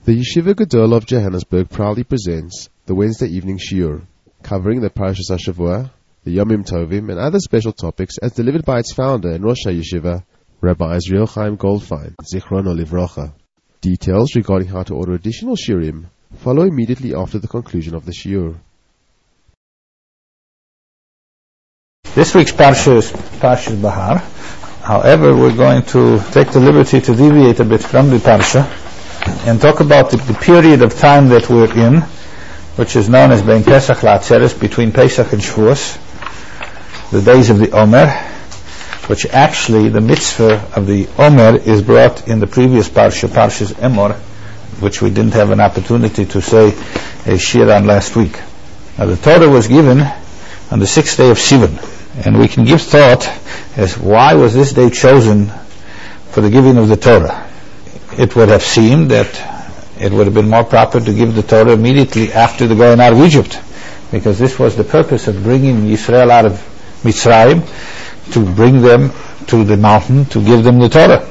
The Yeshiva Gadol of Johannesburg proudly presents the Wednesday evening shiur, covering the Parashas HaShavua, the Yomim Tovim, and other special topics as delivered by its founder and Rosh HaYeshiva, Rabbi Israel Chaim Goldfein, Zichrono Livrocha. Details regarding how to order additional shiurim follow immediately after the conclusion of the shiur. This week's Parsha is Parshas Bahar. However, we're going to take the liberty to deviate a bit from the Parsha and talk about the period of time that we're in, which is known as Bein Pesach LaAtzeres, between Pesach and Shavuos, the days of the Omer, which actually the mitzvah of the Omer is brought in the previous Parsha, Parshas Emor, which we didn't have an opportunity to say a shiur on last week. Now the Torah was given on the 6th day of Sivan, and we can give thought as why was this day chosen for the giving of the Torah. It would have seemed that it would have been more proper to give the Torah immediately after the going out of Egypt, because this was the purpose of bringing Yisrael out of Mitzrayim, to bring them to the mountain to give them the Torah.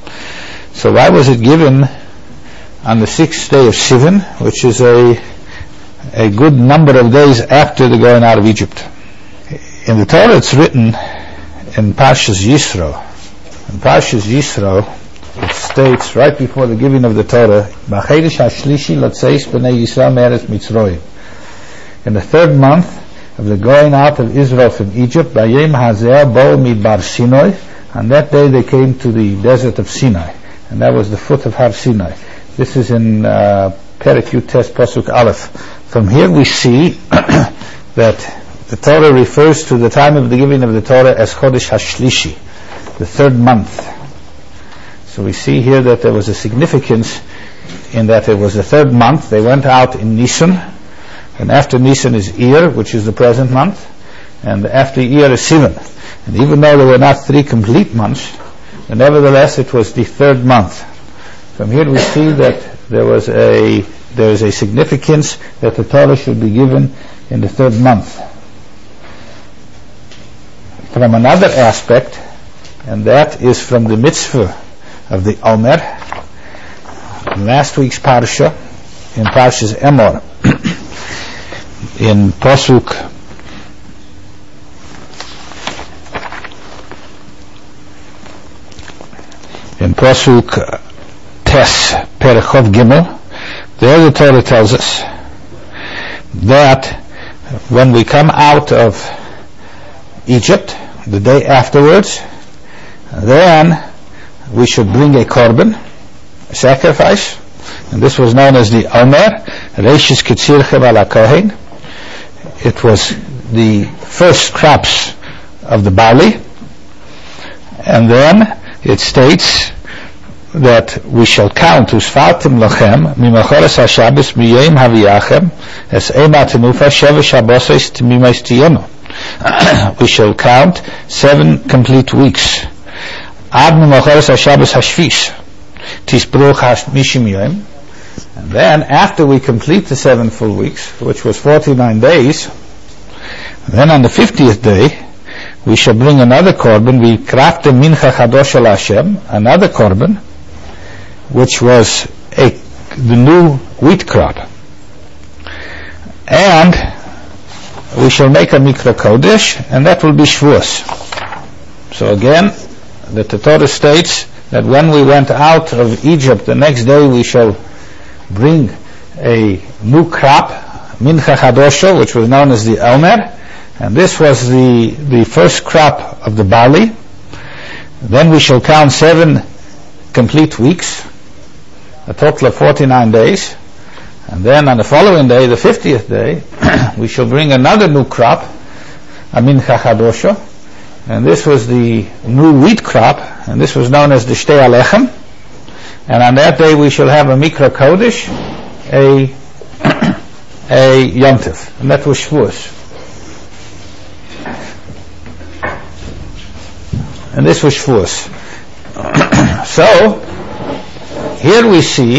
So why was it given on the 6th day of Sivan, which is a good number of days after the going out of Egypt? In the Torah it's written in Parshas Yisro. In Parshas Yisro it states right before the giving of the Torah, "B'chedesh hashlishi lotzeis b'nei Yisrael me'eretz Mitzrayim." In the third month of the going out of Israel from Egypt, Bayem Hazeh Bo Midbar Sinai, on that day they came to the desert of Sinai, and that was the foot of Har Sinai. This is in Perek Yutes Pasuk Aleph. From here we see that the Torah refers to the time of the giving of the Torah as Chodesh Hashlishi, the third month. So we see here that there was a significance in that it was the third month. They went out in Nisan, and after Nisan is Iyar, which is the present month, and after Iyar is Sivan. And even though there were not 3 complete months, nevertheless it was the third month. From here we see that there is a significance that the Torah should be given in the third month. From another aspect, and that is from the mitzvah of the Omer, last week's Parsha, in Parshas Emor, in Pasuk Tes Perechov Gimel, there the Torah tells us that when we come out of Egypt, the day afterwards, then we should bring a korban, a sacrifice, and this was known as the Omer, Reishis Ketzirchev ala Kohen. It was the first crops of the barley, and then it states that we shall count Usfartim lachem mimachoras haShabbos miyom haviyachem es ema tenufa sheva shabbosos tmimos tiyenu. We shall count 7 complete weeks. Ad mimachoras haShabbos hashvish tisbruch hashmishim yom. And then after we complete the 7 full weeks, which was 49 days, then on the 50th day we shall bring another korban, we krafte mincha chadosh al Hashem, another korban, which was the new wheat crop, and we shall make a mikra kodesh, and that will be Shavuos. So again, the Torah states that when we went out of Egypt, the next day we shall bring a new crop, mincha chadosha, which was known as the Omer, and this was the first crop of the barley. Then we shall count 7 complete weeks, a total of 49 days, and then on the following day, the 50th day, we shall bring another new crop, a mincha chadosha, and this was the new wheat crop, and this was known as the Shtei Alechem, and on that day we shall have a mikra kodesh, a yontif, and that was Shavuos. And this was Shavuos. So here we see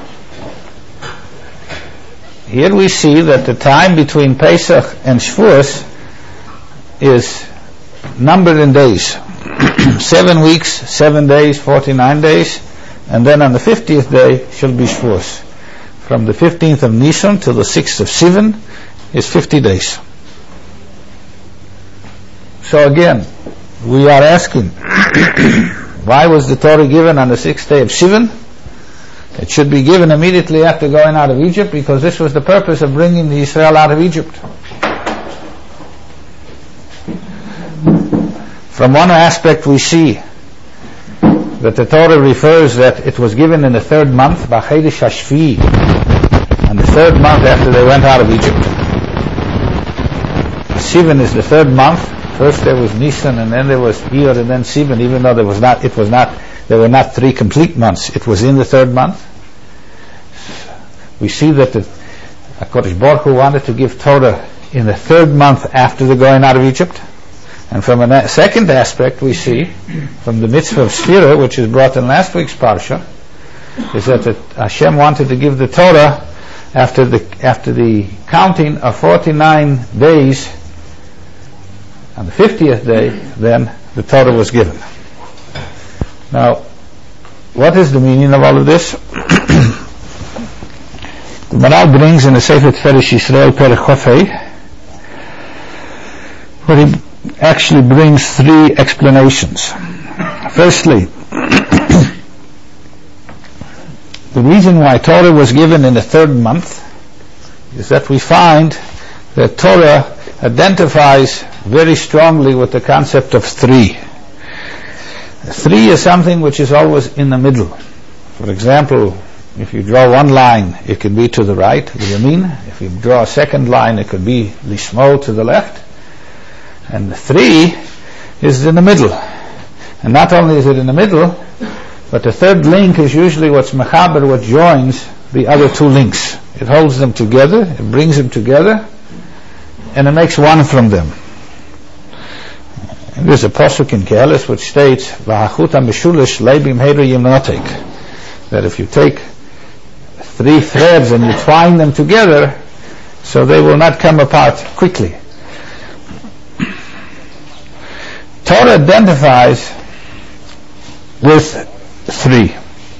that the time between Pesach and Shavuos is numbered in days. 7 weeks, 7 days, 49 days, and then on the 50th day shall be Shavuos. from the 15th of Nisan till the 6th of Sivan is 50 days. So again, we are asking, why was the Torah given on the 6th day of Sivan? It should be given immediately after going out of Egypt, because this was the purpose of bringing the Israel out of Egypt. From one aspect we see that the Torah refers that it was given in the third month, B'Chodesh HaShvi'i, and the third month after they went out of Egypt. Sivan is the third month. First there was Nisan, and then there was Iyar, and then Sivan. Even though there were not 3 complete months. It was in the third month. We see that the HaKadosh Baruch Hu wanted to give Torah in the third month after the going out of Egypt. And from a second aspect, we see from the mitzvah of Sfira, which is brought in last week's parsha, is that Hashem wanted to give the Torah after the counting of 49 days. On the 50th day, then the Torah was given. Now, what is the meaning of all of this? The Maral brings in the Sefer Tiferes Yisrael Perek Chofei, where he actually brings 3 explanations. Firstly, the reason why Torah was given in the third month is that we find that Torah identifies very strongly with the concept of 3. 3 is something which is always in the middle. For example, if you draw one line, it could be to the right, the yamin. If you draw a second line, it could be lishmo, to the left. And 3 is in the middle. And not only is it in the middle, but the third link is usually what's mechaber, what joins the other 2 links. It holds them together, it brings them together, and it makes one from them. And there's a pasuk in Keheles which states, "V'hachut ha-mishulish leibim heiru yimnotek," that if you take 3 threads and you twine them together, so they will not come apart quickly. Torah identifies with 3,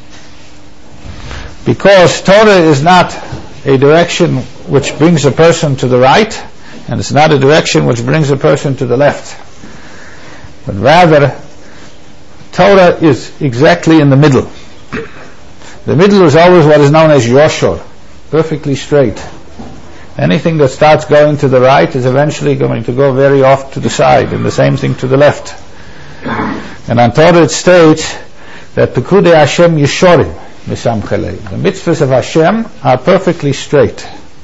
because Torah is not a direction which brings a person to the right, and it's not a direction which brings a person to the left, but rather Torah is exactly in the middle. The middle is always what is known as yoshor, perfectly straight. Anything that starts going to the right is eventually going to go very off to the side, and the same thing to the left. And on Torah it states that Pekudei Hashem Yeshorim Misamchelei. The mitzvahs of Hashem are perfectly straight.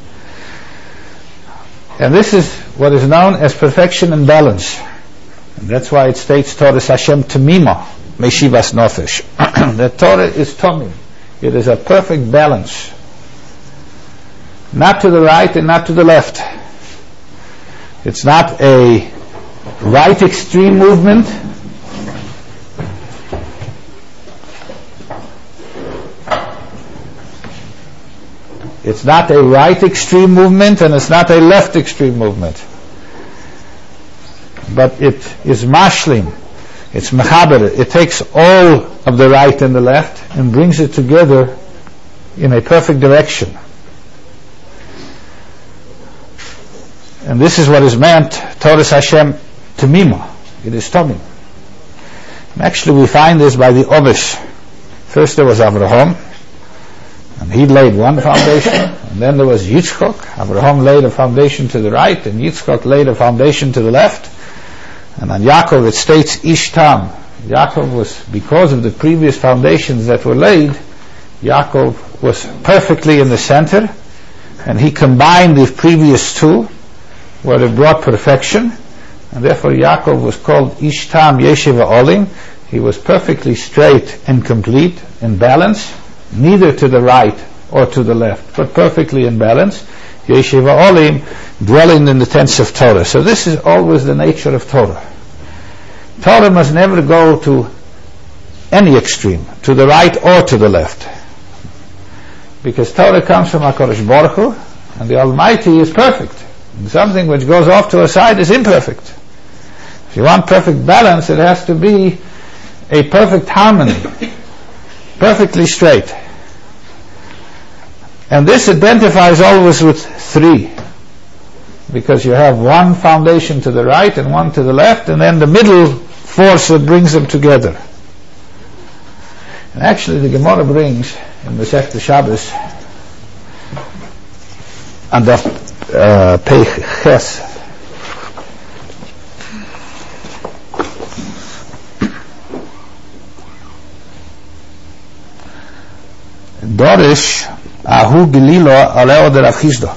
And this is what is known as perfection and balance. And that's why it states Torah Hashem Tamima Meshivas Nofesh. That Torah is Tomim. It is a perfect balance. Not to the right and not to the left. It's not a right extreme movement. It's not a right extreme movement, and it's not a left extreme movement. But it is mashlim. It's mechaber. It takes all of the right and the left and brings it together in a perfect direction. And this is what is meant, Torah Hashem Tamima. It is Tomim. And actually we find this by the Ovish. First there was Avraham, and he laid one foundation, and then there was Yitzchok. Avraham laid a foundation to the right, and Yitzchok laid a foundation to the left. And on Yaakov it states Ishtam. Yaakov was, because of the previous foundations that were laid, Yaakov was perfectly in the center, and he combined the previous 2, where it brought perfection, and therefore Yaakov was called Ishtam Yeshiva Olim. He was perfectly straight and complete in balance, neither to the right or to the left, but perfectly in balance. Yeshiva Olim, dwelling in the tents of Torah. So this is always the nature of Torah. Torah must never go to any extreme, to the right or to the left, because Torah comes from HaKadosh Baruch Hu, and the Almighty is perfect. And something which goes off to a side is imperfect. If you want perfect balance, it has to be a perfect harmony, perfectly straight. And this identifies always with 3, because you have one foundation to the right and one to the left, and then the middle force that brings them together. And actually the Gemara brings in Masechta Shabbos and Pei Ches, Dorish Ahu Gililo Aleo de Rav Chisda.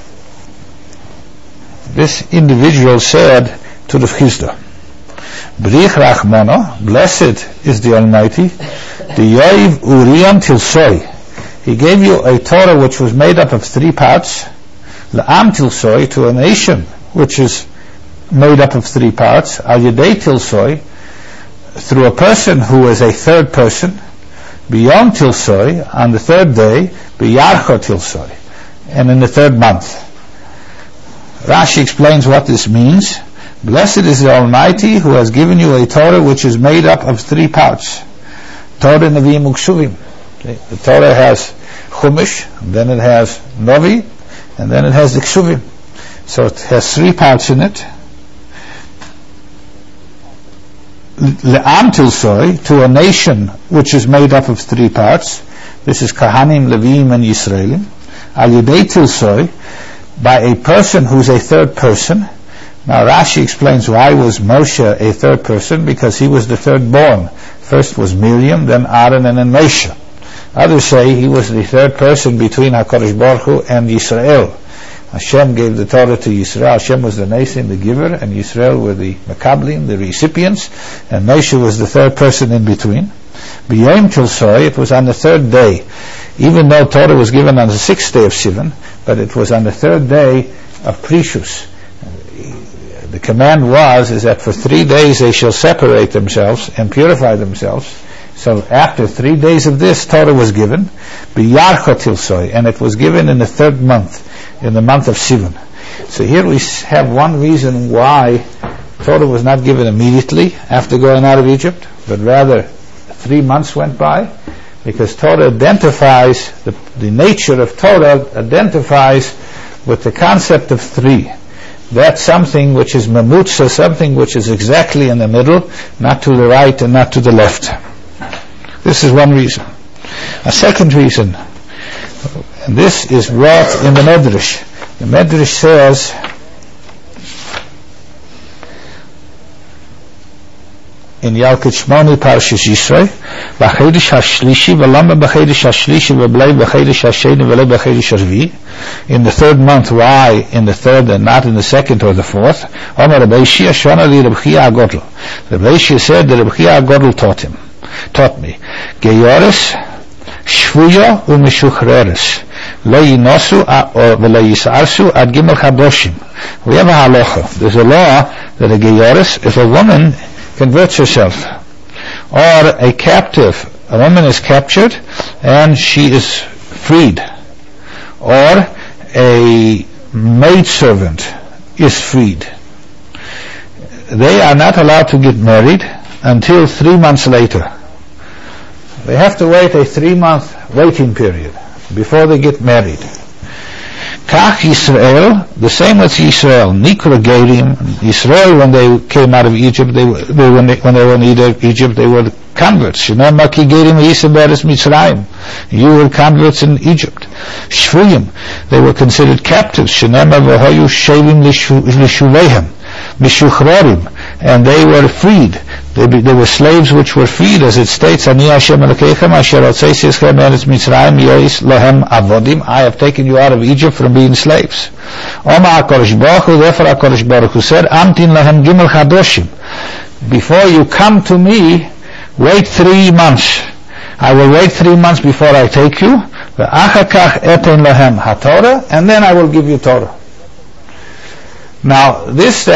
This individual said to Rav Chisda, Brich Rachmana, blessed is the Almighty, the Yoiv Uriam Tilsoi. He gave you a Torah which was made up of 3 parts, La'am Tilsoi, to a nation which is made up of 3 parts, Al Yedei Tilsoi, through a person who is a third person, Beyond Tilsoi, on the 3rd day, B'yarcha Tilsoi, and in the 3rd month. Rashi explains what this means. Blessed is the Almighty who has given you a Torah which is made up of 3 parts. Torah, Nevi'im, Uksuvim. The Torah has Chumash, then it has Navi, and then it has the Ksuvim. So it has 3 parts in it. Le'am Tilsoi, to a nation which is made up of 3 parts. This is Kahanim, Levim, and Yisraelim. Al Yedei Tilsoi, by a person who's a third person. Now Rashi explains why was Moshe a third person, because he was the third born. First was Miriam, then Aaron, and then Moshe. Others say he was the third person between HaKadosh Baruch Hu and Yisrael. Hashem gave the Torah to Yisrael. Hashem was the Nesim, the giver, and Yisrael were the Makablim, the recipients, and Moshe was the third person in between. B'yom Tilsoi, it was on the 3rd day, even though Torah was given on the 6th day of Sivan, but it was on the 3rd day of Prishus. The command is that for 3 days they shall separate themselves and purify themselves. So after 3 days of this, Torah was given, B'yarcha Tilsoi, and it was given in the 3rd month, in the month of Sivan. So here we have one reason why Torah was not given immediately after going out of Egypt, but rather 3 months went by, because Torah identifies, the nature of Torah identifies with the concept of 3. That's something which is mamutza, something which is exactly in the middle, not to the right and not to the left. This is one reason. A second reason, and this is brought in the Medrash. The Medrash says, in Yalkut Shmoni Parshas Yisro, B'chedesh HaShlishi v'lama b'chedesh HaShlishi v'blei b'chedesh HaSheni v'lei b'chedesh HaRvi. In the 3rd month, why in the 3rd and not in the 2nd or the 4th? Omer Rabbi Shia Shona li Rabbi Chia HaGodl. Rabbi Shia said that Rabbi Chia HaGodl taught me. Geyoris, Shvuya u'Meshuchreres. Lo yinosu v'lo yisarsu ad gimel chadoshim. We have a halacha. There's a law that a geyoris, if a woman converts herself, or a captive, a woman is captured and she is freed, or a maidservant is freed, they are not allowed to get married until 3 months later. They have to wait a 3-month waiting period before they get married. Kach Yisrael, the same with Yisrael. Nikra Gerim, Yisrael, when they came out of Egypt, when they were in Egypt, they were converts. You were converts in Egypt. Shvuyim, they were considered captives. And they were freed. They were slaves which were freed, as it states, I have taken you out of Egypt from being slaves. Therefore HaKadosh Baruch Hu said, before you come to me, wait 3 months. I will wait 3 months before I take you, and then I will give you Torah. Now, these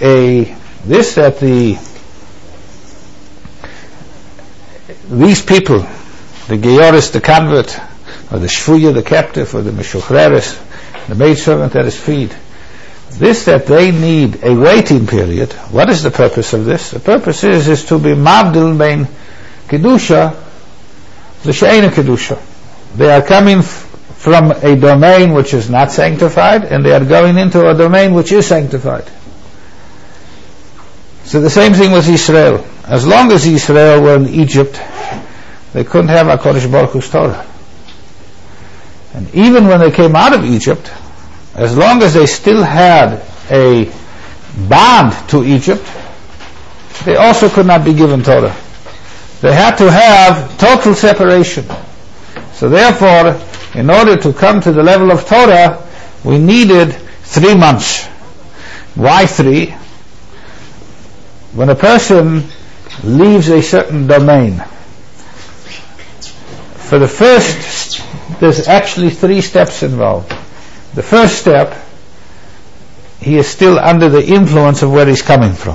people, the Geyoris, the convert, or the Shvuya, the captive, or the Meshuchreres, the maidservant that is freed, that they need a waiting period. What is the purpose of this? The purpose is to be mavdil bein kedusha l'she'ena kedusha. They are coming from a domain which is not sanctified, and they are going into a domain which is sanctified. So the same thing with Israel. As long as Israel were in Egypt, they couldn't have HaKadosh Baruch Hu's Torah. And even when they came out of Egypt, as long as they still had a bond to Egypt, they also could not be given Torah. They had to have total separation. So therefore, in order to come to the level of Torah, we needed 3 months. Why 3? When a person leaves a certain domain, for the first, there's actually 3 steps involved. The first step, he is still under the influence of where he's coming from.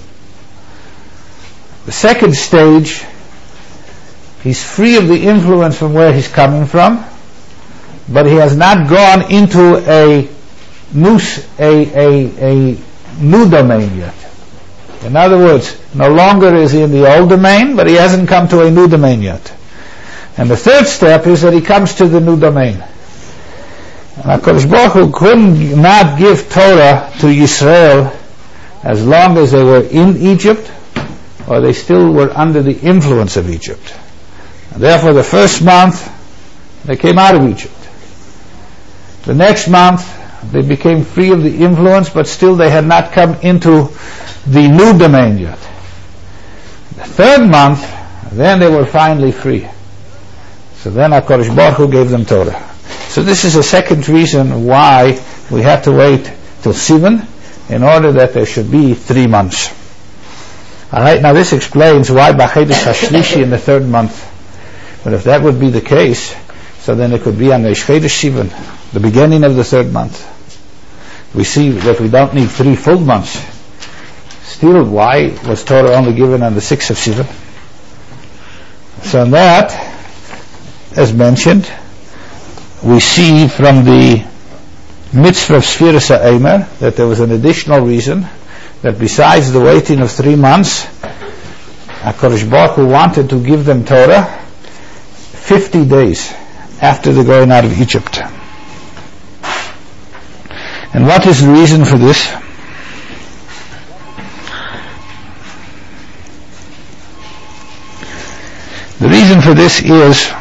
The second stage, he's free of the influence from where he's coming from, but he has not gone into a new domain yet. In other words, no longer is he in the old domain, but he hasn't come to a new domain yet. And the third step is that he comes to the new domain. And HaKadosh Baruch Hu could not give Torah to Yisrael as long as they were in Egypt, or they still were under the influence of Egypt. And therefore, the first month, they came out of Egypt. The next month, they became free of the influence, but still they had not come into the new domain yet. The third month, then they were finally free. So then HaKadosh Baruch Hu gave them Torah. So this is a second reason why we had to wait till Sivan, in order that there should be 3 months. Alright, now this explains why B'Chedesh HaShlishi in the 3rd month. But if that would be the case, so then it could be on Reish Chodesh Sivan, the beginning of the 3rd month. We see that we don't need 3 full months. Still, why was Torah only given on the 6th of Sivan? So in that, as mentioned, we see from the mitzvah of Sfiras HaEmer that there was an additional reason, that besides the waiting of 3 months, HaKadosh Baruch Hu wanted to give them Torah 50 days after the going out of Egypt. And what is the reason for this? The reason for this is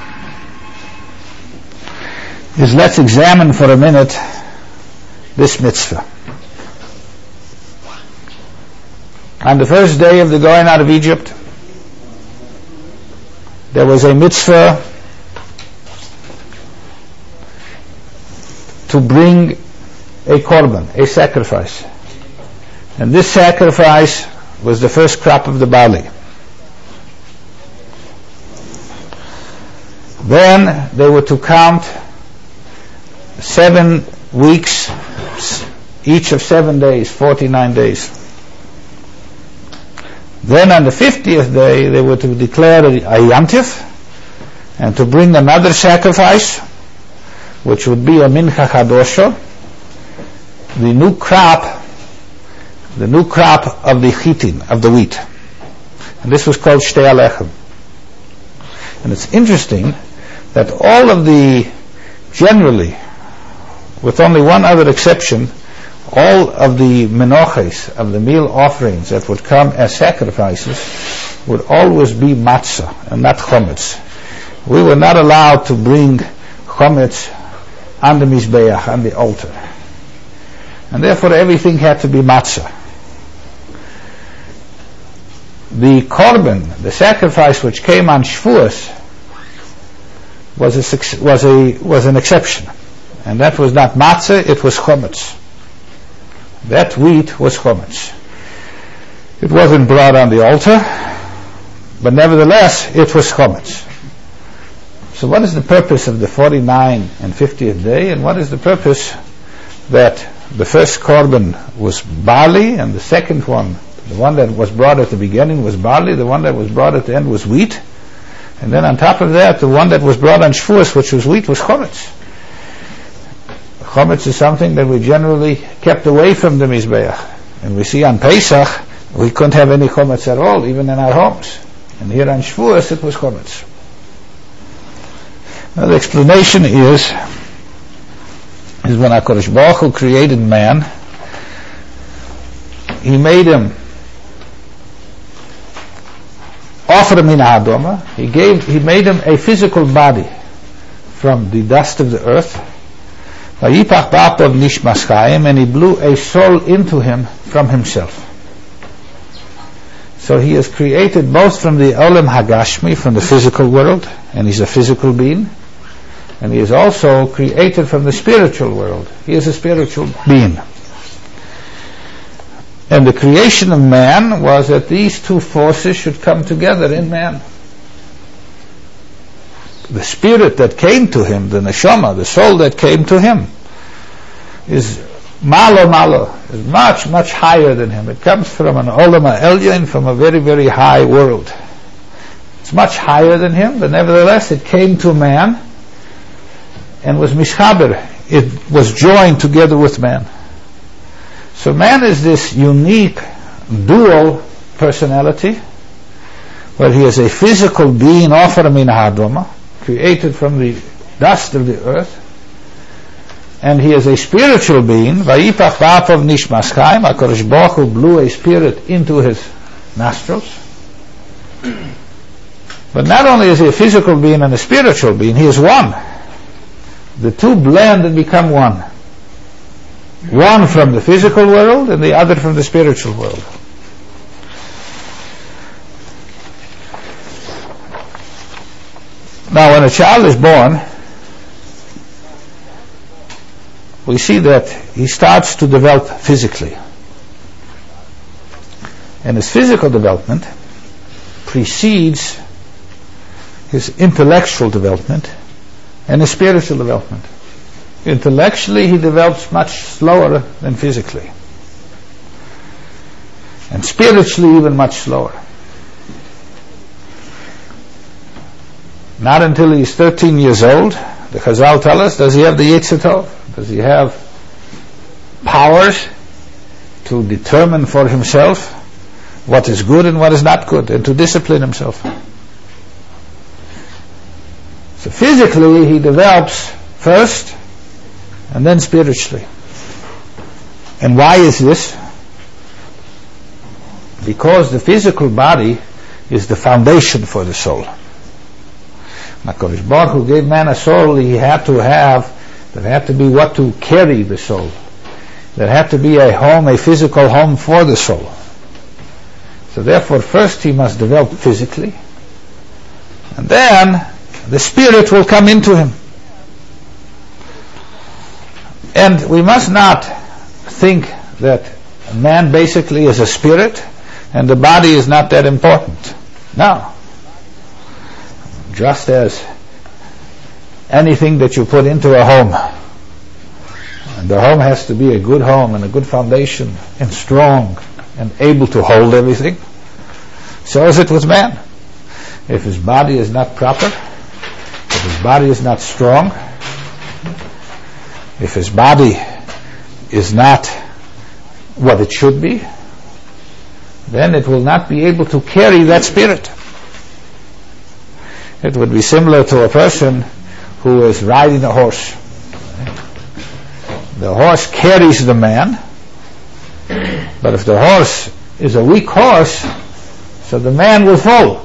let's examine for a minute this mitzvah. On the first day of the going out of Egypt, there was a mitzvah to bring a korban, a sacrifice. And this sacrifice was the first crop of the barley. Then they were to count 7 weeks, each of 7 days, 49 days. Then on the 50th day, they were to declare a yantif and to bring another sacrifice, which would be a mincha chadosha, the new crop of the chitin, of the wheat. And this was called shtei alechem. And it's interesting that all of the, generally, with only one other exception, all of the menoches, of the meal offerings that would come as sacrifices, would always be matzah and not chometz. We were not allowed to bring chometz on the mizbeach, on the altar. And therefore everything had to be matzah. The korban, the sacrifice which came on Shavuos, was an exception. And that was not matzah, it was chometz. That wheat was chometz. It wasn't brought on the altar, but nevertheless it was chometz. So what is the purpose of the 49 and 50th day, and what is the purpose that the first korban was barley, and the second one, the one that was brought at the beginning was barley, the one that was brought at the end was wheat, and then on top of that, the one that was brought on Shavuos, which was wheat, was chometz. Chometz is something that we generally kept away from the Mizbeach. And we see on Pesach, we couldn't have any chometz at all, even in our homes. And here on Shavuos, it was chometz. Now the explanation is is when HaKadosh Baruch Hu created man, he made him Ofra min ha'adama. He made him a physical body from the dust of the earth. Vayipach ba'apav nishmas chayim, and he blew a soul into him from himself. So he is created both from the Olam Hagashmi, from the physical world, and he's a physical being, and he is also created from the spiritual world. He is a spiritual being. And the creation of man was that these two forces should come together in man. The spirit that came to him, the neshama, the soul that came to him, is malo, is much, much higher than him. It comes from an olam ha'elyon, from a very, very high world. It's much higher than him, but nevertheless it came to man and was mishchaber. It was joined together with man. So man is this unique dual personality, where he is a physical being, ofra min ha'adama, created from the dust of the earth, and he is a spiritual being. Vayipach ba'apav nishmas chayim. HaKadosh Baruch Hu blew a spirit into his nostrils. But not only is he a physical being and a spiritual being, he is one. The two blend and become one. One from the physical world and the other from the spiritual world. Now, when a child is born, we see that he starts to develop physically. And his physical development precedes his intellectual development and his spiritual development. Intellectually, he develops much slower than physically. And spiritually, even much slower. Not until he's 13 years old, the Chazal tell us, does he have the Yetzer Tov? Does he have powers to determine for himself what is good and what is not good, and to discipline himself? So physically, he develops first, and then spiritually. And why is this? Because the physical body is the foundation for the soul. HaKadosh Baruch Hu gave man a soul. He had to have, there had to be what to carry the soul. There had to be a home, a physical home for the soul. So therefore, first he must develop physically, and then the spirit will come into him. And we must not think that man basically is a spirit and the body is not that important. No. Just as anything that you put into a home, and the home has to be a good home and a good foundation and strong and able to hold everything, so is it with man. If his body is not proper, if his body is not strong, if his body is not what it should be, then it will not be able to carry that spirit. It would be similar to a person who is riding a horse. The horse carries the man, but if the horse is a weak horse, so the man will fall.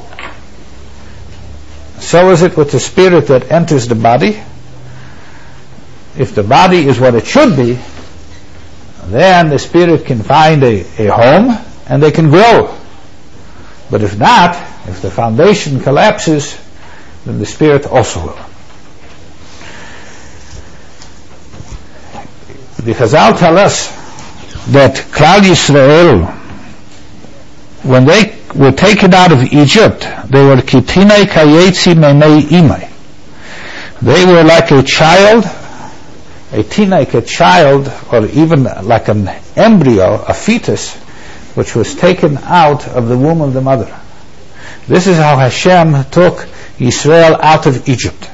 So is it with the spirit that enters the body. If the body is what it should be, then the spirit can find a home and they can grow. But if not, if the foundation collapses, then the spirit also will. The Chazal tell us that Klal Yisrael, when they were taken out of Egypt, they were kitinei kayetzi menei imai. They were like a child, a teenage, a child, or even like an embryo, a fetus, which was taken out of the womb of the mother. This is how Hashem took Israel out of Egypt.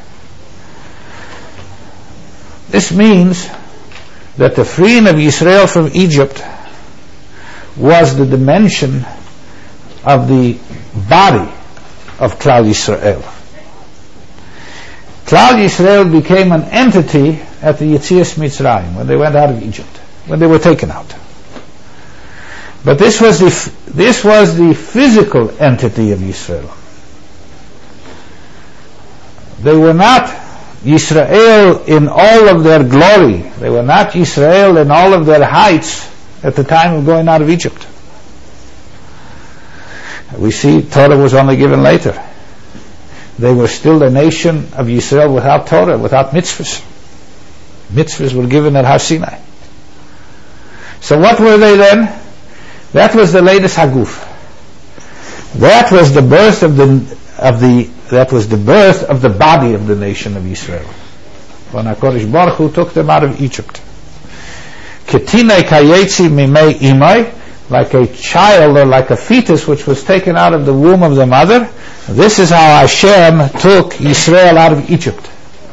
This means that the freeing of Israel from Egypt was the dimension of the body of Klal Yisrael. Klal Yisrael became an entity at the Yetzias Mitzrayim, when they went out of Egypt, when they were taken out. But this was the physical entity of Israel. They were not Yisrael in all of their glory. They were not Yisrael in all of their heights at the time of going out of Egypt. We see Torah was only given later. They were still a nation of Yisrael without Torah, without mitzvahs. Mitzvahs were given at Har Sinai. So what were they then? That was the latest Haguf. That was the birth of the body of the nation of Israel. When HaKadosh Baruch Hu took them out of Egypt. Ketinei kayetzi mimei imai, like a child or like a fetus which was taken out of the womb of the mother. This is how Hashem took Israel out of Egypt.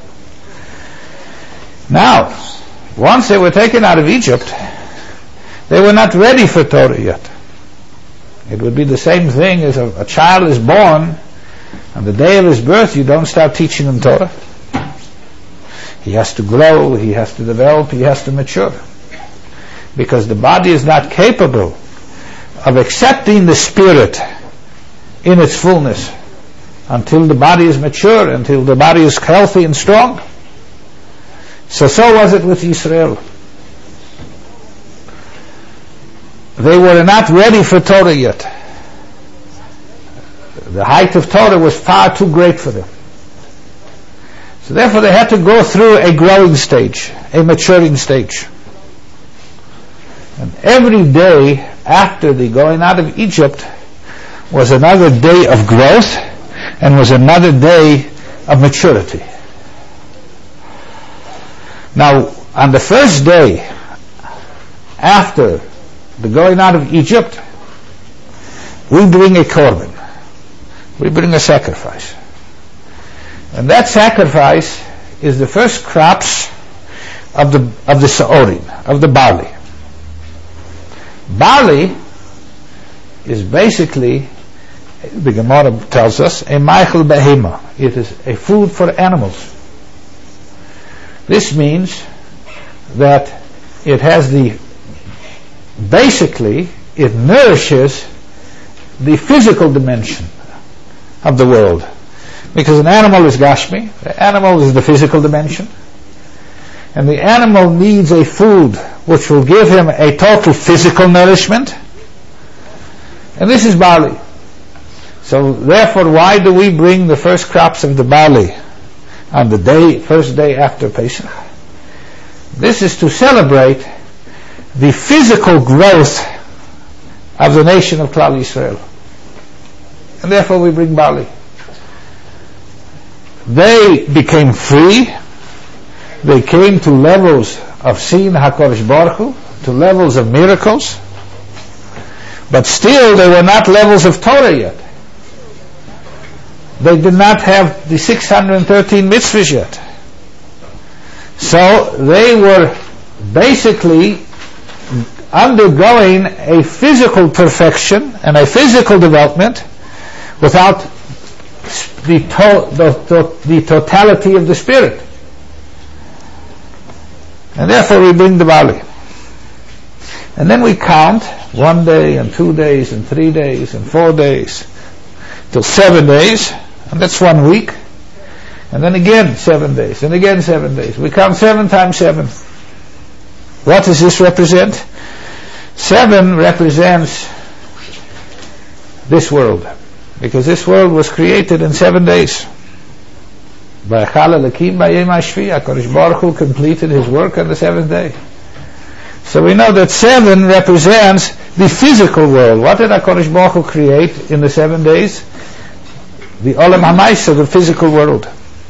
Now, once they were taken out of Egypt, they were not ready for Torah yet. It would be the same thing as a child is born. On the day of his birth, you don't start teaching him Torah. He has to grow, he has to develop, he has to mature. Because the body is not capable of accepting the Spirit in its fullness until the body is mature, until the body is healthy and strong. So was it with Israel. They were not ready for Torah yet. The height of Torah was far too great for them. So therefore they had to go through a growing stage, a maturing stage. And every day after the going out of Egypt was another day of growth and was another day of maturity. Now, on the first day after the going out of Egypt, we bring a korban. We bring a sacrifice. And that sacrifice is the first crops of the Sa'orim, of the barley. Barley is basically, the Gemara tells us, a ma'achel behema. It is a food for animals. This means that it has basically, it nourishes the physical dimension of the world. Because an animal is Gashmi, the animal is the physical dimension, and the animal needs a food which will give him a total physical nourishment, and this is barley. So therefore, why do we bring the first crops of the barley on the first day after Pesach? This is to celebrate the physical growth of the nation of Klal Yisrael. And therefore we bring barley. They became free. They came to levels of seeing HaKadosh Baruch Hu, to levels of miracles. But still they were not levels of Torah yet. They did not have the 613 mitzvahs yet. So they were basically undergoing a physical perfection and a physical development without the totality of the spirit. And therefore we bring the barley. And then we count 1 day and 2 days and 3 days and 4 days till 7 days, and that's 1 week. And then again 7 days, and again 7 days. We count 7 times 7. What does this represent? 7 represents this world, because this world was created in 7 days. HaKadosh Baruch Hu completed his work on the 7th day. So we know that 7 represents the physical world. What did HaKadosh Baruch Hu create in the 7 days? The Olam HaMaisa, the physical world.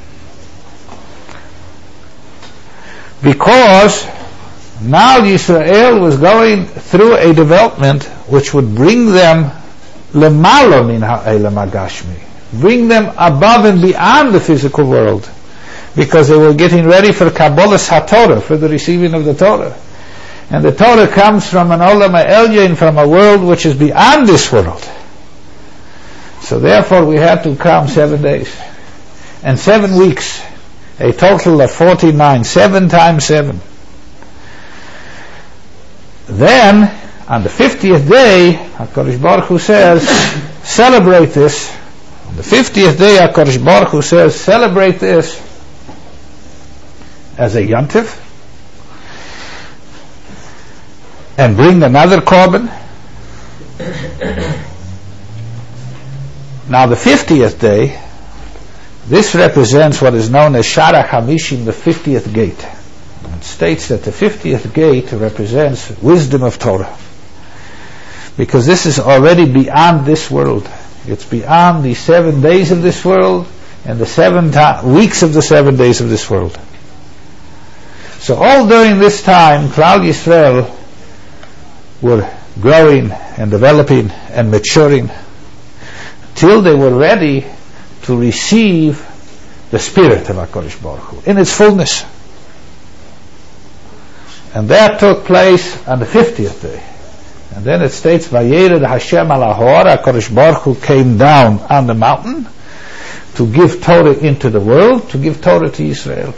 Because now Yisrael was going through a development which would bring them lemalo min ha'elam hagashmi, bring them above and beyond the physical world, because they were getting ready for Kabbalas HaTorah, for the receiving of the Torah. And the Torah comes from an Olam Ha'elyon, from a world which is beyond this world. So therefore we had to count 7 days and 7 weeks a total of 49, 7 times 7. Then, on the 50th day, HaKadosh Baruch Hu says, celebrate this. On the 50th day, HaKadosh Baruch Hu says, celebrate this as a yontif, and bring another korban. Now the 50th day, this represents what is known as Shara Hamishim, the 50th gate. It states that the 50th gate represents wisdom of Torah, because this is already beyond this world. It's beyond the 7 days of this world and the 7 weeks of the 7 days of this world. So all during this time, Klal Yisrael were growing and developing and maturing till they were ready to receive the Spirit of HaKadosh Baruch Hu in its fullness. And that took place on the 50th day. And then it states, Vayered Hashem al Ahor, HaKadosh Baruch Hu came down on the mountain to give Torah into the world, to give Torah to Israel.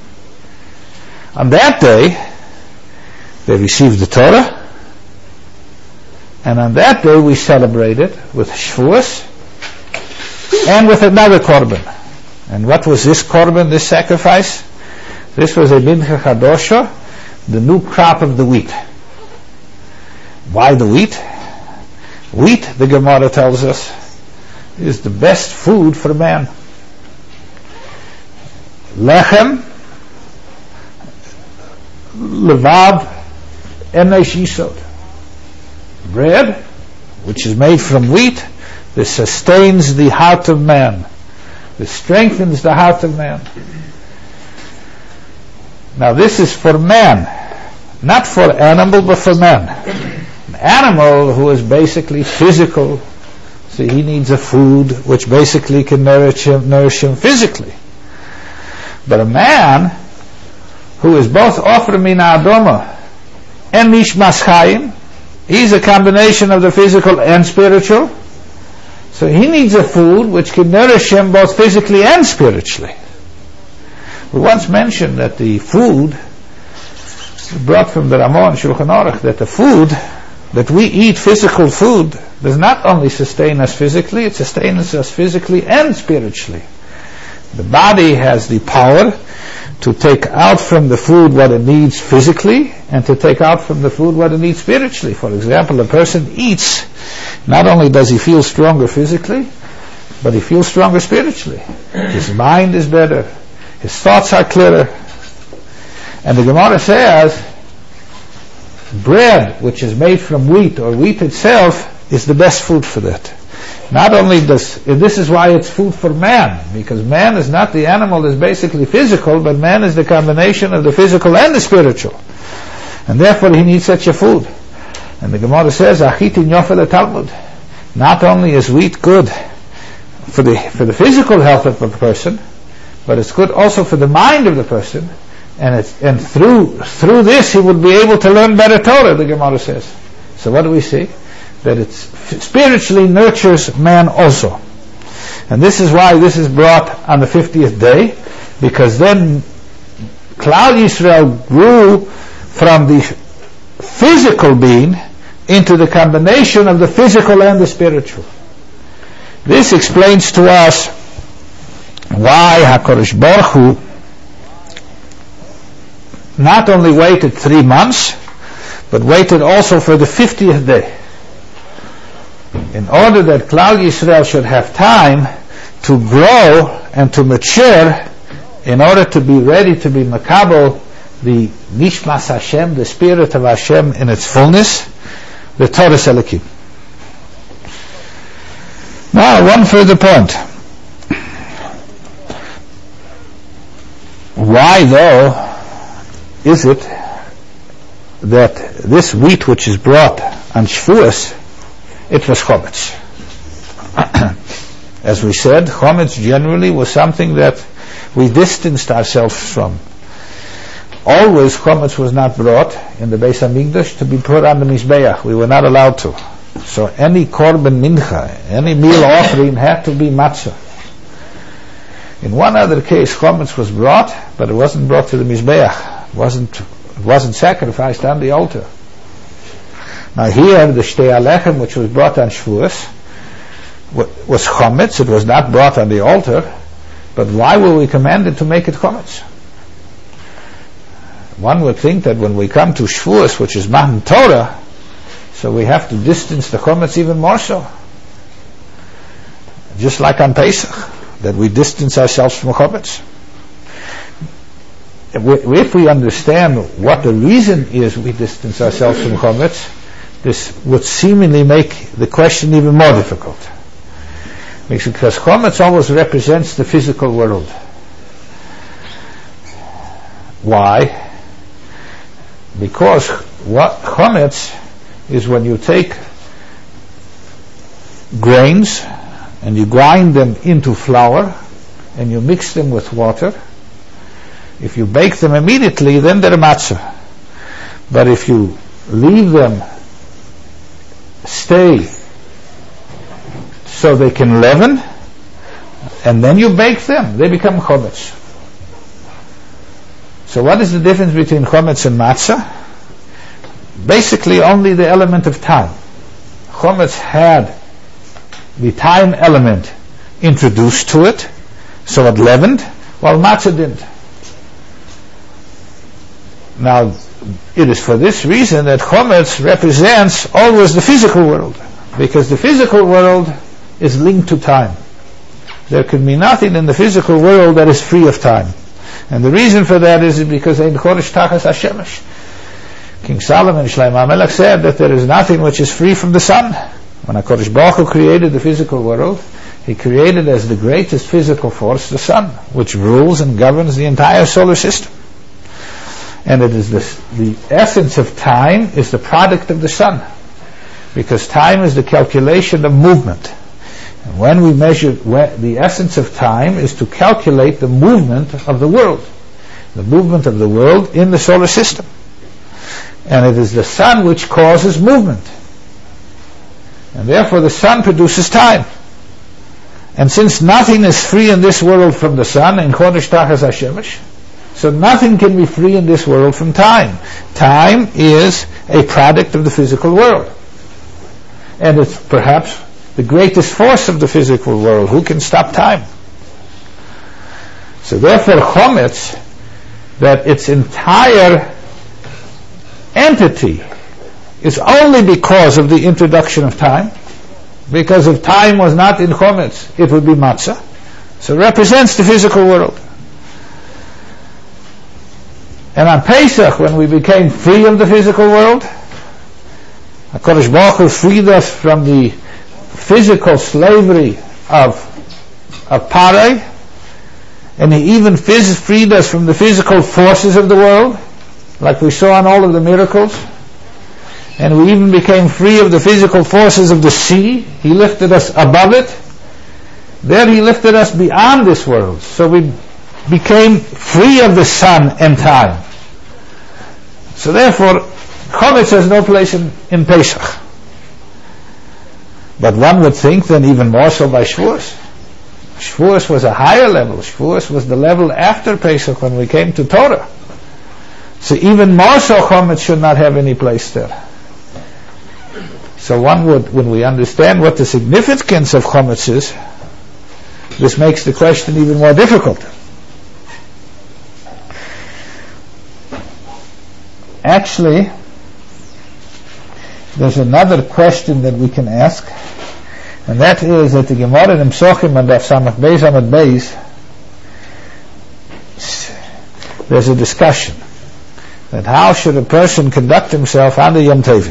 On that day, they received the Torah, and on that day we celebrated with Shavuos and with another korban. And what was this korban, this sacrifice? This was a mincha chadosha, the new crop of the wheat. Why the wheat? Wheat, the Gemara tells us, is the best food for man. Lechem, levav, enesh yisod. Bread, which is made from wheat, this sustains the heart of man. This strengthens the heart of man. Now this is for man, not for animal, but for man. An animal who is basically physical, so he needs a food which basically can nourish him physically. But a man who is both Ofra Min Adoma and Nishmas Chaim, he's a combination of the physical and spiritual, so he needs a food which can nourish him both physically and spiritually. We once mentioned that the food brought from the Ramah and Shulchan Aruch, that the food that we eat, physical food, does not only sustain us physically, it sustains us physically and spiritually. The body has the power to take out from the food what it needs physically and to take out from the food what it needs spiritually. For example, a person eats, not only does he feel stronger physically, but he feels stronger spiritually. His mind is better, his thoughts are clearer. And the Gemara says, bread which is made from wheat or wheat itself is the best food for that. Not only this is why it's food for man, because man is not the animal that's basically physical, but man is the combination of the physical and the spiritual. And therefore he needs such a food. And the Gemara says, Achiti Nyofel Talmud. Not only is wheat good for the physical health of a person, but it's good also for the mind of the person, and through this he would be able to learn better Torah, the Gemara says. So what do we see? That it spiritually nurtures man also. And this is why this is brought on the 50th day, because then Klal Yisrael grew from the physical being into the combination of the physical and the spiritual. This explains to us why HaKadosh Baruch Hu not only waited 3 months, but waited also for the 50th day, in order that Klal Yisrael should have time to grow and to mature, in order to be ready to be makabel the Nishmas Hashem, the Spirit of Hashem in its fullness, the Torah Selikim. Now, one further point. Why, though, is it that this wheat which is brought on Shavuos, it was chometz? As we said, chometz generally was something that we distanced ourselves from. Always chometz was not brought in the Beis HaMikdash to be put on the Mizbeach. We were not allowed to. So any korban mincha, any meal offering had to be matzah. In one other case, chometz was brought, but it wasn't brought to the Mizbeach. It wasn't sacrificed on the altar. Now here, the Shtei Alechem, which was brought on Shavuos, was chometz. It was not brought on the altar. But why were we commanded to make it chometz? One would think that when we come to Shavuos, which is Matan Torah, so we have to distance the chometz even more so. Just like on Pesach, that we distance ourselves from chometz. If we understand what the reason is we distance ourselves from chometz, this would seemingly make the question even more difficult. Because chometz always represents the physical world. Why? Because what chometz is when you take grains and you grind them into flour and you mix them with water. If you bake them immediately, then they're matzah. But if you leave them stay so they can leaven and then you bake them, they become chometz. So what is the difference between chometz and matzah? Basically only the element of time. Chometz had the time element introduced to it, so it leavened, while matzah didn't. Now, it is for this reason that chometz represents always the physical world, because the physical world is linked to time. There can be nothing in the physical world that is free of time. And the reason for that is because ein chodesh tachas hashemesh. King Solomon Shlomo HaMelech said that there is nothing which is free from the sun. When HaKadosh Baruch Hu created the physical world, He created as the greatest physical force the sun, which rules and governs the entire solar system. And it is the essence of time is the product of the sun, because time is the calculation of movement. And when we measure, the essence of time is to calculate the movement of the world in the solar system. And it is the sun which causes movement. And therefore the sun produces time. And since nothing is free in this world from the sun, in chodesh tachas hashemesh, so nothing can be free in this world from time. Time is a product of the physical world. And it's perhaps the greatest force of the physical world. Who can stop time? So therefore chometz, that its entire entity is only because of the introduction of time. Because if time was not in chometz, it would be matzah. So it represents the physical world. And on Pesach, when we became free of the physical world, HaKadosh Baruch Hu freed us from the physical slavery of Paroi, and He even freed us from the physical forces of the world, like we saw in all of the miracles. And we even became free of the physical forces of the sea. He lifted us above it. There He lifted us beyond this world. So we became free of the sun and time. So therefore, chometz has no place in Pesach. But one would think then even more so by Shavuos. Shavuos was a higher level. Shavuos was the level after Pesach when we came to Torah. So even more so chometz should not have any place there. So one would, when we understand what the significance of chometz is, this makes the question even more difficult. Actually, there's another question that we can ask, and that is that the Gemara in Psochim and Daf Samach Beis Amud Beis, there's a discussion that how should a person conduct himself on the Yom Tovim.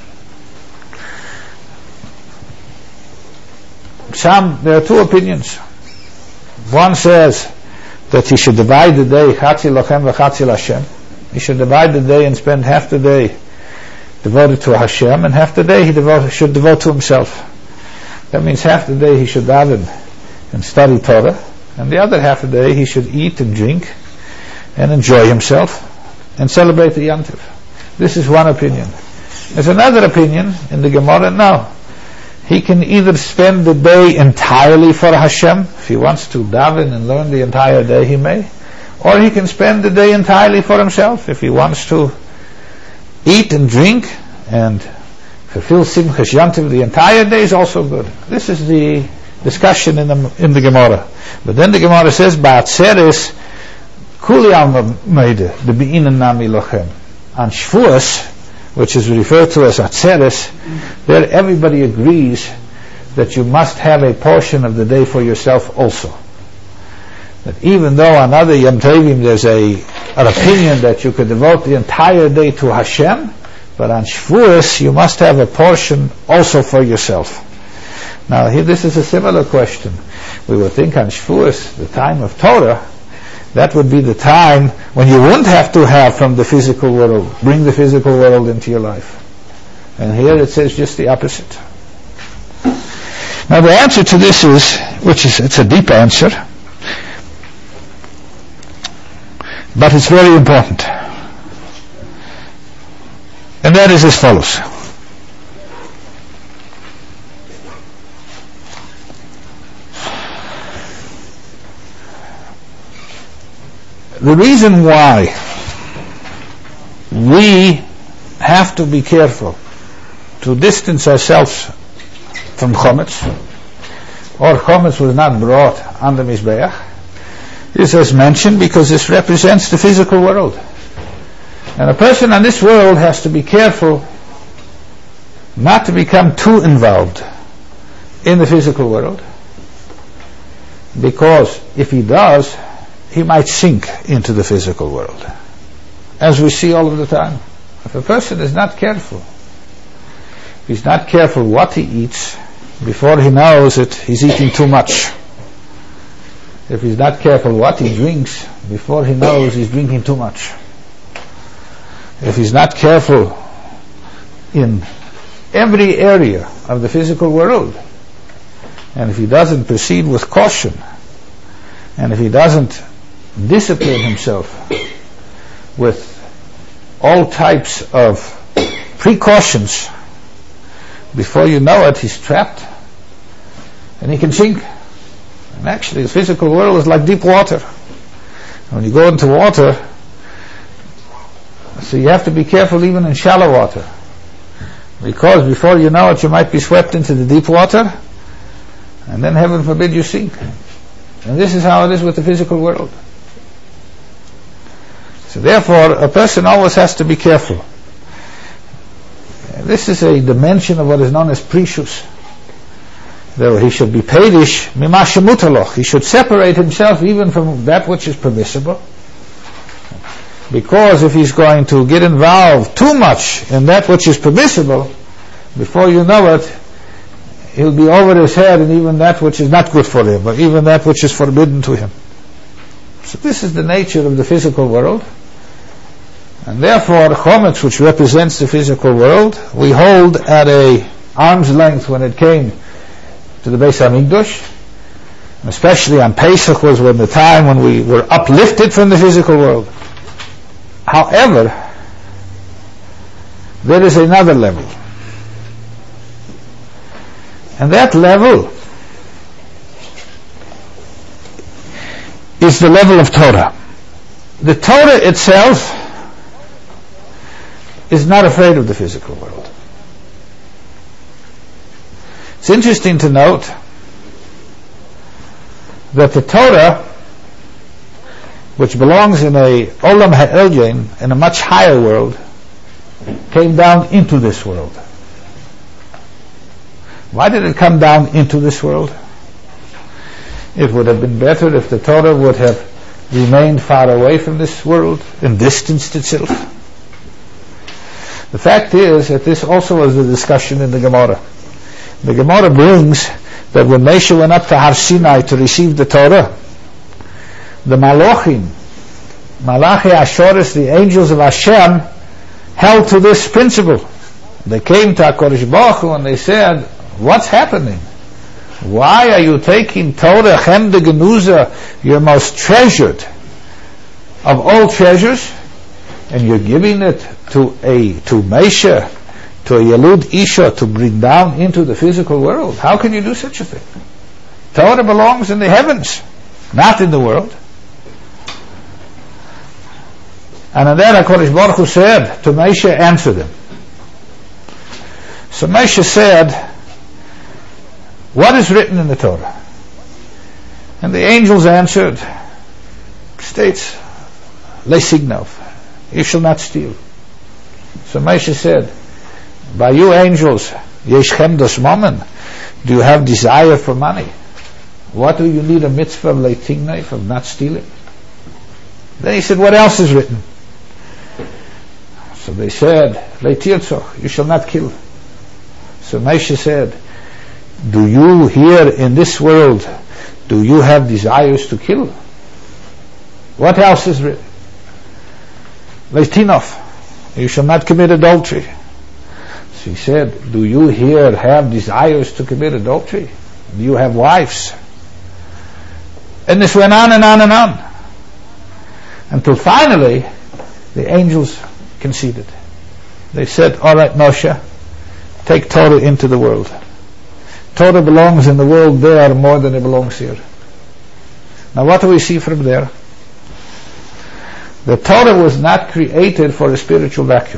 There are two opinions. One says that he should divide the day Chatzi Lochem v'Chatzi L'Hashem. He should divide the day and spend half the day devoted to Hashem, and half the day he should devote to himself. That means half the day he should daven and study Torah, and the other half of the day he should eat and drink and enjoy himself and celebrate the Yom Tov. This is one opinion. There's another opinion in the Gemara. No, he can either spend the day entirely for Hashem. If he wants to daven and learn the entire day, he may. Or he can spend the day entirely for himself. If he wants to eat and drink and fulfill Simchas Yantiv the entire day, is also good. This is the discussion in the Gemara. But then the Gemara says, Ba'atzeres kuli alma meide, the be'inan nami lochem. On Shvuos, which is referred to as Atzeres, there everybody agrees that you must have a portion of the day for yourself also. That even though on other Yom Tovim there's an opinion that you could devote the entire day to Hashem, but on Shavuos you must have a portion also for yourself. Now here this is a similar question. We would think on Shavuos, the time of Torah, that would be the time when you wouldn't have to have from the physical world, bring the physical world into your life. And here it says just the opposite. Now the answer to this is, it's a deep answer, but it's very important. And that is as follows. The reason why we have to be careful to distance ourselves from Chometz, or Chometz was not brought on the Mizbeach, is as mentioned because this represents the physical world. And a person on this world has to be careful not to become too involved in the physical world, because if he does, he might sink into the physical world, as we see all of the time. If a person is not careful, if he's not careful what he eats, before he knows it, he's eating too much. If he's not careful what he drinks, before he knows he's drinking too much. If he's not careful in every area of the physical world, and if he doesn't proceed with caution, and if he doesn't discipline himself with all types of precautions, before you know it, he's trapped and he can sink. And actually the physical world is like deep water. When you go into water, so you have to be careful even in shallow water, because before you know it, you might be swept into the deep water, and then heaven forbid you sink. And this is how it is with the physical world. So therefore a person always has to be careful. And this is a dimension of what is known as precious. Though he should be peidish mima shemutaloch, he should separate himself even from that which is permissible, because if he's going to get involved too much in that which is permissible, before you know it, he'll be over his head in even that which is not good for him, or even that which is forbidden to him. So this is the nature of the physical world, and therefore Chometz, which represents the physical world, we hold at a arm's length when it came to the Beis HaMikdash, especially on Pesach was when the time when we were uplifted from the physical world. However, there is another level, and that level is the level of Torah. The Torah itself is not afraid of the physical world. It's interesting to note that the Torah, which belongs in a Olam Ha'elyon, in a much higher world, came down into this world. Why did it come down into this world? It would have been better if the Torah would have remained far away from this world and distanced itself. The fact is that this also was the discussion in the Gemara. The Gemara brings that when Moshe went up to Har Sinai to receive the Torah, the Malachi Ashoris, the angels of Hashem, held to this principle. They came to HaKadosh Baruch Hu and they said, what's happening? Why are you taking Torah, Chem de Genuza, your most treasured of all treasures, and you're giving it to Moshe to a Yalud Isha to bring down into the physical world. How can you do such a thing? Torah belongs in the heavens, not in the world. And on that HaKadosh Baruch Hu said to Moshe, answer them. So Moshe said, what is written in the Torah? And the angels answered, states, Leisignov, you shall not steal. So Moshe said, by you angels, Yeshchem dos Mammon, do you have desire for money? What do you need a mitzvah of Leisignov, of not stealing? Then he said, what else is written? So they said, Leitirtzoch, you shall not kill. So Moshe said, do you here in this world, do you have desires to kill? What else is written? Leitinov, you shall not commit adultery. So he said, do you here have desires to commit adultery? Do you have wives? And this went on and on and on. Until finally, the angels conceded. They said, all right, Moshe, take Torah into the world. Torah belongs in the world there more than it belongs here. Now what do we see from there? The Torah was not created for a spiritual vacuum.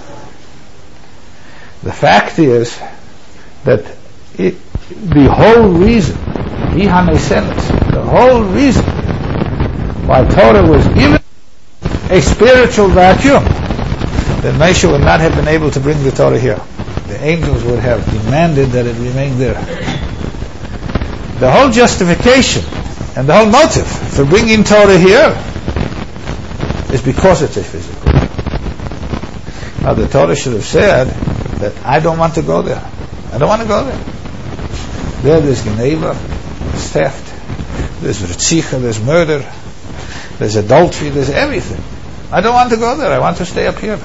The fact is that the whole reason, the whole reason why Torah was given a spiritual vacuum, then Moshe would not have been able to bring the Torah here. The angels would have demanded that it remain there. The whole justification and the whole motive for bringing Torah here is because it's a physical. Now the Torah should have said that I don't want to go there. I don't want to go there. There's Geneva, there's theft, there's Ritzicha, there's murder, there's adultery, there's everything. I don't want to go there. I want to stay up here.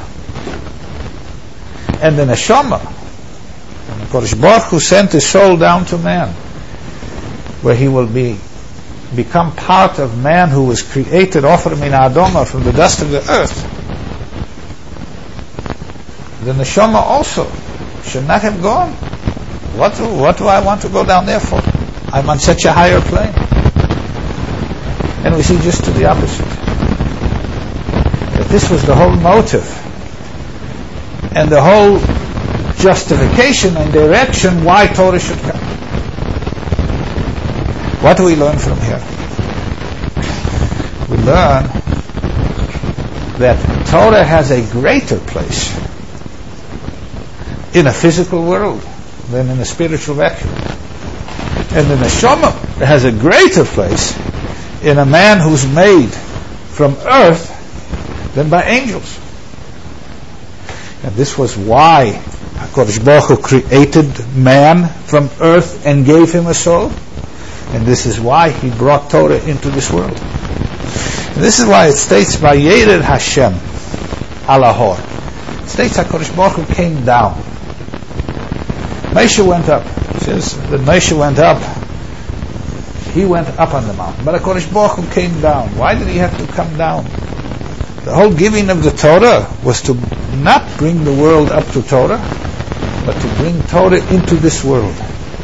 And the neshama, and the Kodesh Baruch Hu sent his soul down to man, where he will become part of man who was created offer min Adama, from the dust of the earth. The neshama also should not have gone. What do I want to go down there for? I'm on such a higher plane. And we see just to the opposite. That this was the whole motive and the whole justification and direction why Torah should come. What do we learn from here? We learn that Torah has a greater place in a physical world than in a spiritual vacuum. And the neshama has a greater place in a man who's made from earth than by angels. And this was why HaKadosh Baruch Hu created man from earth and gave him a soul. And this is why he brought Torah into this world. And this is why it states, Vayered Hashem alahor. It states HaKadosh Baruch Hu came down. Moshe went up. It says that Moshe went up. He went up on the mountain. But HaKadosh Baruch Hu came down. Why did he have to come down? The whole giving of the Torah was to not bring the world up to Torah, but to bring Torah into this world.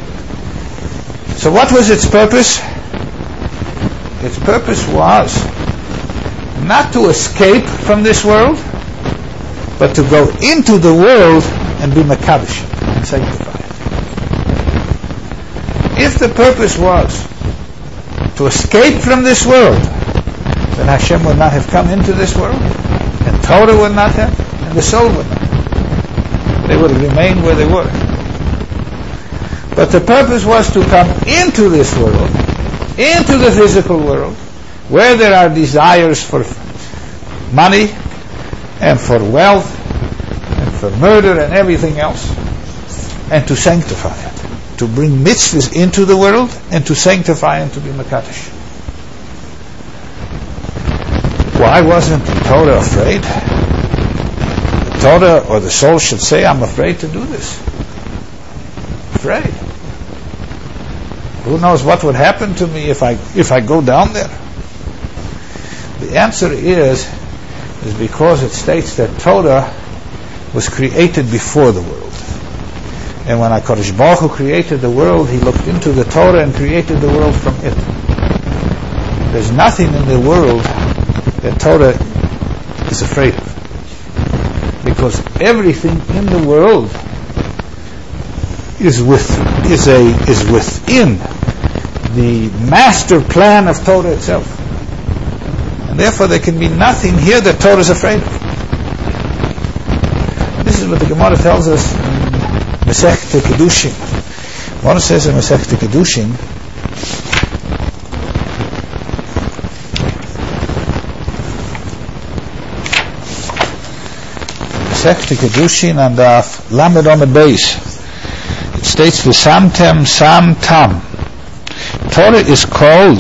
So what was its purpose? Its purpose was not to escape from this world, but to go into the world and be Makadosh and sanctify it. If the purpose was to escape from this world, then Hashem would not have come into this world, and Torah would not have, and the soul would not have. They would have remained where they were. But the purpose was to come into this world, into the physical world, where there are desires for money, and for wealth, and for murder, and everything else, and to sanctify it. To bring mitzvahs into the world, and to sanctify and to be Makadosh. Why wasn't the Torah afraid? The Torah or the soul should say, I'm afraid to do this. Afraid. Who knows what would happen to me if I go down there? The answer is because it states that Torah was created before the world. And when HaKadosh Baruch Hu created the world, He looked into the Torah and created the world from it. There's nothing in the world that Torah is afraid of, because everything in the world is within the master plan of Torah itself, and therefore there can be nothing here that Torah is afraid of. This is what the Gemara tells us in Masechet Kedushin. Gemara says in Masechet Kedushin, Masechet Kedushin and Lamed Omed Beis, it states V'samtem Sam Tam. Torah is called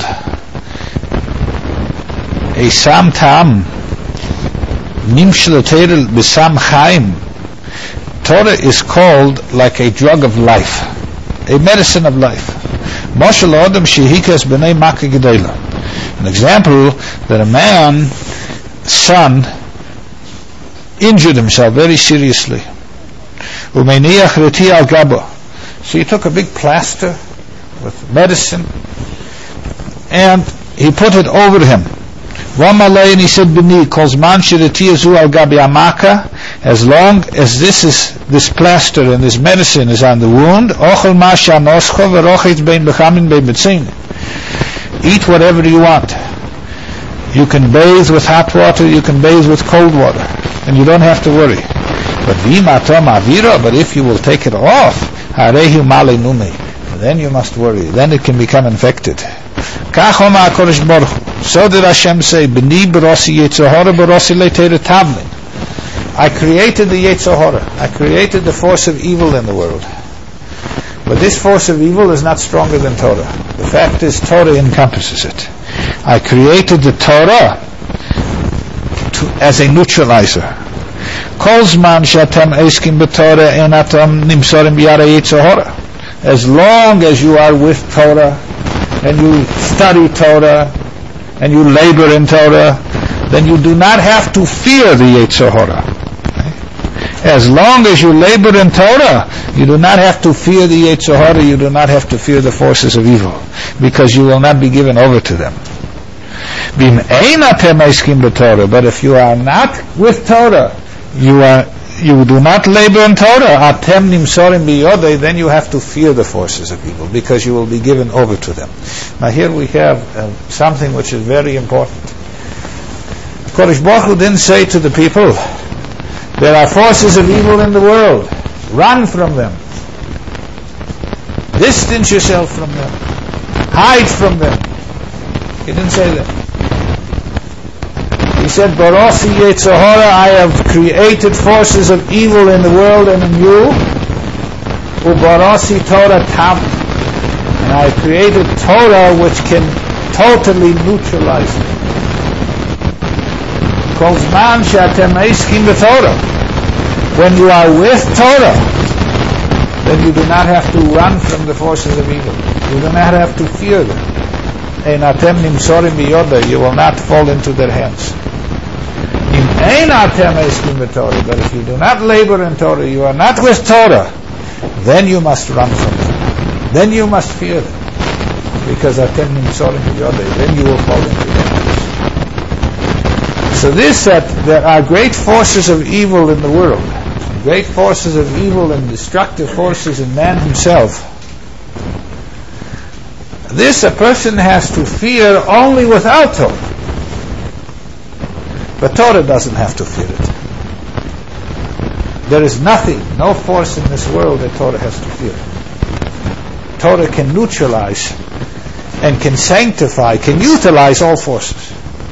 a Sam Tam, Nimshel Torah B'Sam Chaim. Torah is called like a drug of life, a medicine of life. Moshel Adam Shehikas B'nei Makkah Gedela. An example that a man's son injured himself very seriously. Umeiniach Reti al Gabo. So he took a big plaster with medicine and he put it over him. Vamalei, and he said, B'ni, Kolzman Shireti Azu al Gabi Amaka, as long as this plaster and this medicine is on the wound, Ochel Masha Noscho V'rochet Bein Bechamin Bein Betzin. Eat whatever you want. You can bathe with hot water, you can bathe with cold water, and you don't have to worry. But if you will take it off, then you must worry. Then it can become infected. So did Hashem say, I created the Yetzer Hara. I created the force of evil in the world. But this force of evil is not stronger than Torah. The fact is, Torah encompasses it. I created the Torah as a neutralizer. As long as you are with Torah, and you study Torah, and you labor in Torah, then you do not have to fear the Yetzer Hara. As long as you labor in Torah, you do not have to fear the Yetzer Hara, you do not have to fear the forces of evil, because you will not be given over to them. But if you are not with Torah, you do not labor in Torah, then you have to fear the forces of evil, because you will be given over to them. Now here we have something which is very important. Kodesh Baruch Hu didn't say to the people, there are forces of evil in the world, run from them, distance yourself from them, hide from them. He didn't say that. He said, Barasi Yetzer Hara, I have created forces of evil in the world and in you. Ubarasi Torah Tam. And I created Torah which can totally neutralize it. Kolzman Shatem Eiskim B'Torah. When you are with Torah, then you do not have to run from the forces of evil. You do not have to fear them. You will not fall into their hands. But if you do not labor in Torah, you are not with Torah, then you must run from them. Then you must fear them. Because then you will fall into their hands. So this, that there are great forces of evil in the world, great forces of evil and destructive forces in man himself, this a person has to fear only without Torah. But Torah doesn't have to fear it. There is nothing, no force in this world that Torah has to fear. Torah can neutralize and can sanctify, can utilize all forces.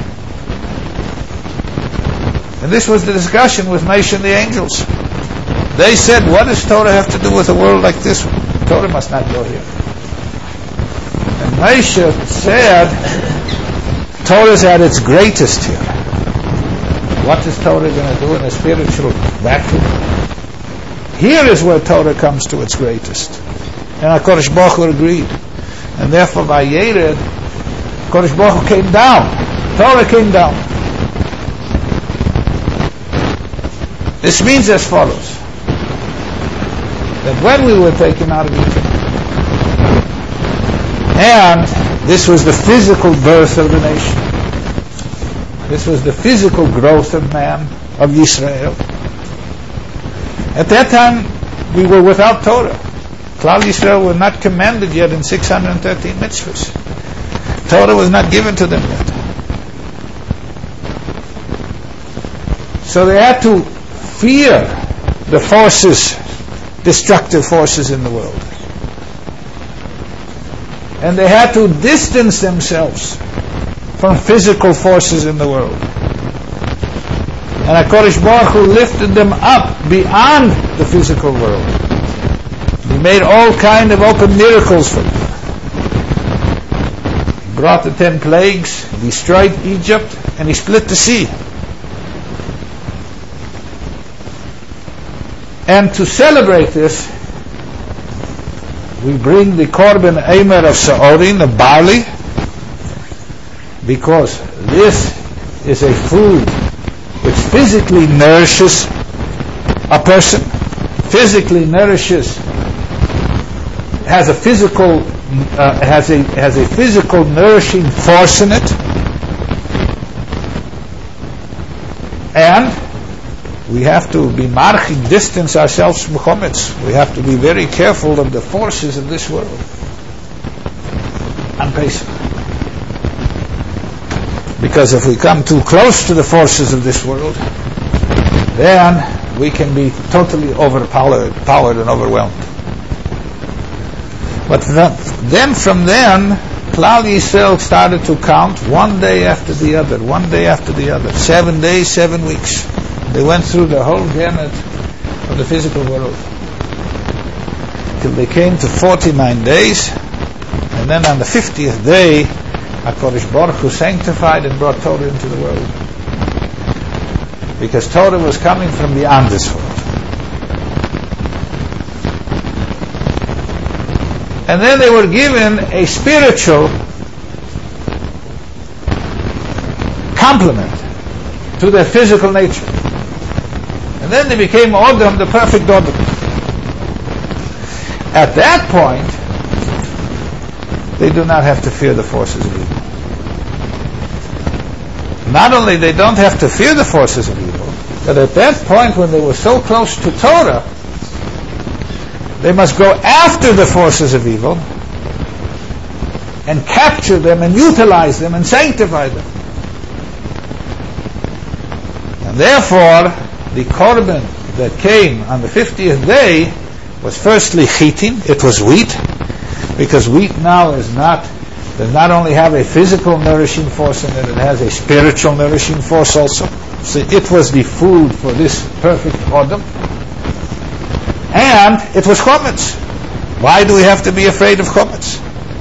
And this was the discussion with Moshe and the angels. They said, what does Torah have to do with a world like this one? Torah must not go here. And Moshe said, Torah is at its greatest here. What is Torah going to do in a spiritual vacuum? Here is where Torah comes to its greatest. And HaKadosh Baruch Hu agreed. And therefore by Yered, HaKadosh Baruch Hu came down. Torah came down. This means as follows: that when we were taken out of Egypt, and this was the physical birth of the nation, this was the physical growth of man, of Yisrael. At that time, we were without Torah. Klal Yisrael were not commanded yet in 613 mitzvahs. Torah was not given to them yet. So they had to fear the forces, destructive forces in the world. And they had to distance themselves from physical forces in the world. And HaKadosh Baruch Hu lifted them up beyond the physical world. He made all kind of open miracles for them. He brought the 10 plagues, destroyed Egypt, and he split the sea. And to celebrate this, we bring the Korban Eimer of Sa'orin, the barley, because this is a food which physically nourishes a person, physically nourishes, has a physical nourishing force in it, and we have to be marking, distance ourselves from chometz. We have to be very careful of the forces of this world on Pesach. Because if we come too close to the forces of this world, then we can be totally overpowered and overwhelmed. But from then, Klal Yisrael started to count one day after the other, 7 days, 7 weeks. They went through the whole gamut of the physical world till they came to 49 days, and then on the 50th day, HaKadosh Baruch Hu sanctified and brought Torah into the world, because Torah was coming from beyond this world. And then they were given a spiritual complement to their physical nature. And then they became Odom, the perfect Odom. At that point, they do not have to fear the forces of evil. Not only they don't have to fear the forces of evil, but at that point when they were so close to Torah, they must go after the forces of evil and capture them and utilize them and sanctify them. And therefore, the korban that came on the 50th day was firstly chitin, it was wheat, because wheat now does not only have a physical nourishing force in it, it has a spiritual nourishing force also. So it was the food for this perfect Odom. And it was chometz. Why do we have to be afraid of chometz?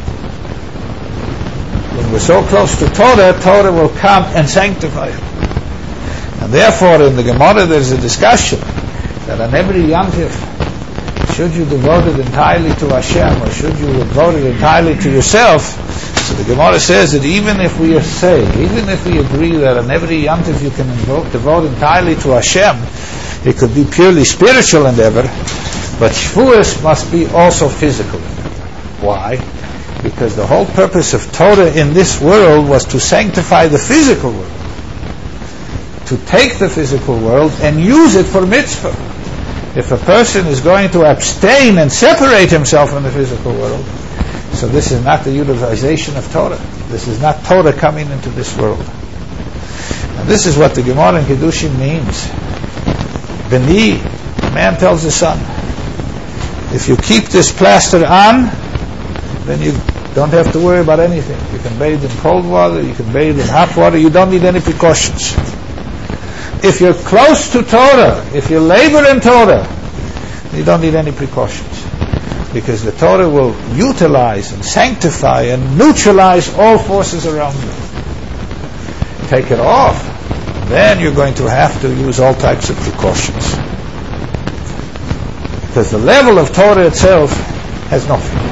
When we're so close to Torah, Torah will come and sanctify it. And therefore in the Gemara there's a discussion that on every Yantif, should you devote it entirely to Hashem or should you devote it entirely to yourself? So the Gemara says that even if we agree that on every Yantif you can devote entirely to Hashem, it could be purely spiritual endeavor, but Shavuos must be also physical endeavor. Why? Because the whole purpose of Torah in this world was to sanctify the physical world, to take the physical world and use it for mitzvah. If a person is going to abstain and separate himself from the physical world, so this is not the utilization of Torah. This is not Torah coming into this world. And this is what the Gemara in Kedushin means. Beni, a man tells his son, if you keep this plaster on, then you don't have to worry about anything. You can bathe in cold water, you can bathe in hot water, you don't need any precautions. If you're close to Torah, if you labor in Torah, you don't need any precautions, because the Torah will utilize and sanctify and neutralize all forces around you. Take it off, then you're going to have to use all types of precautions, because the level of Torah itself has no fear.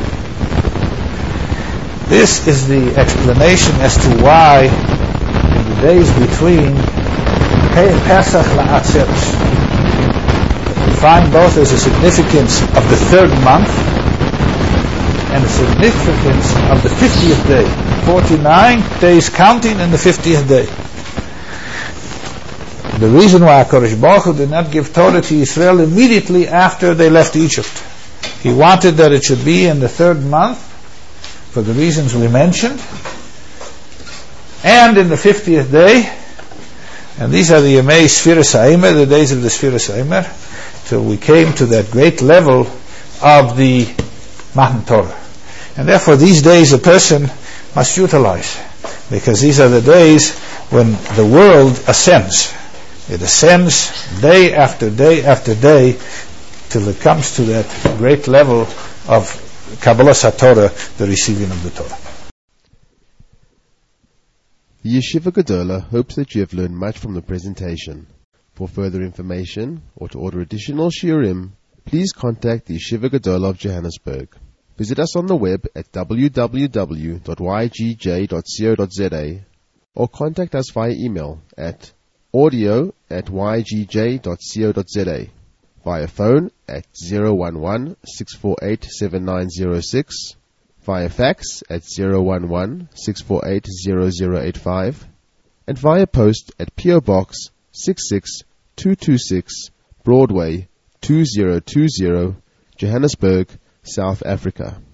This is the explanation as to why in the days between Pesach la'atzeres, find both as a significance of the third month and the significance of the 50th day. 49 days counting and the 50th day. The reason why HaKadosh Baruch Hu did not give Torah to Israel immediately after they left Egypt. He wanted that it should be in the third month for the reasons we mentioned, and in the 50th day, and these are the Yemei Sfiras HaEmer, the days of the Sfiras HaEmer, till we came to that great level of the Matan Torah. And therefore these days a person must utilize, because these are the days when the world ascends. It ascends day after day after day till it comes to that great level of Kabbalah HaTorah, the receiving of the Torah. The Yeshiva Gedola hopes that you have learned much from the presentation. For further information or to order additional shiurim, please contact the Yeshiva Gedola of Johannesburg. Visit us on the web at www.ygj.co.za or contact us via email at audio@ygj.co.za, via phone at 011-648-7906, via fax at 011-648-0085, and via post at P.O. Box 66226, Broadway 2020, Johannesburg, South Africa.